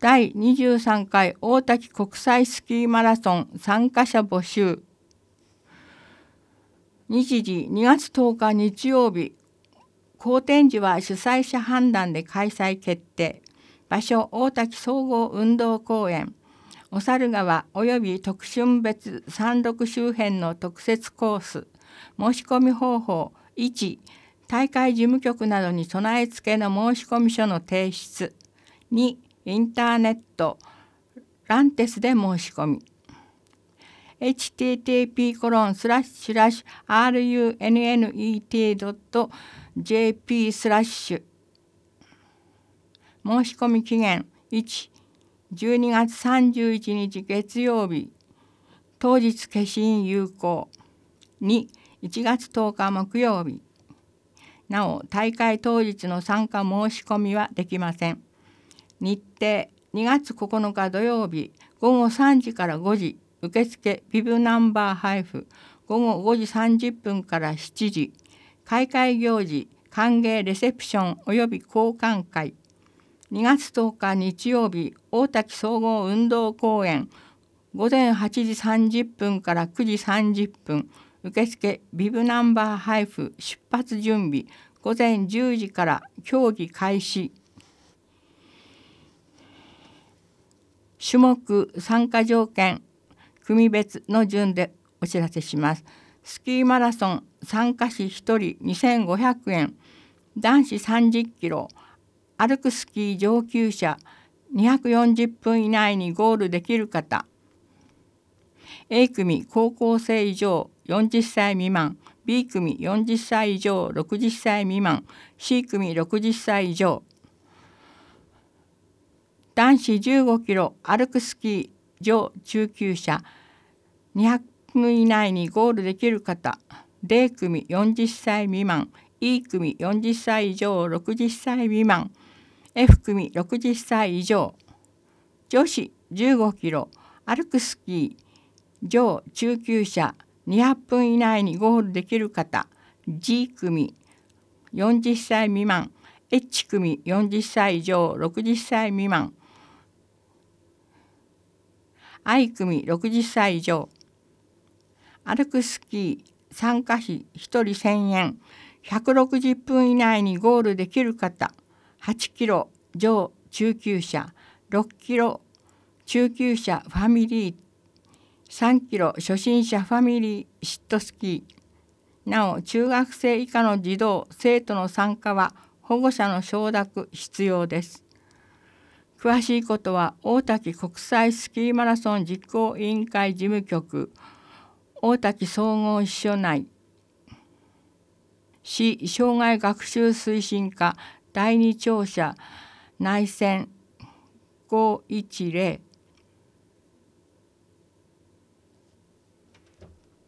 第23回大滝国際スキーマラソン参加者募集。日時2月10日日曜日。公展時は主催者判断で開催決定。場所大滝総合運動公園。お猿川および徳春別山麓周辺の特設コース。申し込み方法。1、大会事務局などに備え付けの申込書の提出。2、インターネット、ランテスで申し込み。http://runnet.jp/ 申し込み期限1、12月31日月曜日、当日消印有効。2、1月10日木曜日。なお、大会当日の参加申し込みはできません。日程2月9日土曜日午後3時から5時、受付ビブナンバー配布午後5時30分から7時、開会行事歓迎レセプションおよび交換会。2月10日日曜日大滝総合運動公園午前8時30分から9時30分、受付ビブナンバー配布出発準備午前10時から競技開始。種目参加条件組別の順でお知らせします。スキーマラソン参加費1人2500円、男子30キロ、歩くスキー上級者240分以内にゴールできる方。A 組高校生以上40歳未満、B 組40歳以上60歳未満、C 組60歳以上。男子15キロ歩くスキー上中級者200分以内にゴールできる方。D 組40歳未満、E 組40歳以上60歳未満、F 組60歳以上。女子15キロ歩くスキー上中級者200分以内にゴールできる方。G 組40歳未満、H 組40歳以上60歳未満、I 組60歳以上。歩くスキー参加費1人1000円、160分以内にゴールできる方。8キロ上中級者、6キロ中級者ファミリー、3キロ初心者ファミリーシットスキー。なお、中学生以下の児童生徒の参加は保護者の承諾必要です。詳しいことは大滝国際スキーマラソン実行委員会事務局大滝総合支所内、市障害学習推進課第2庁舎内線510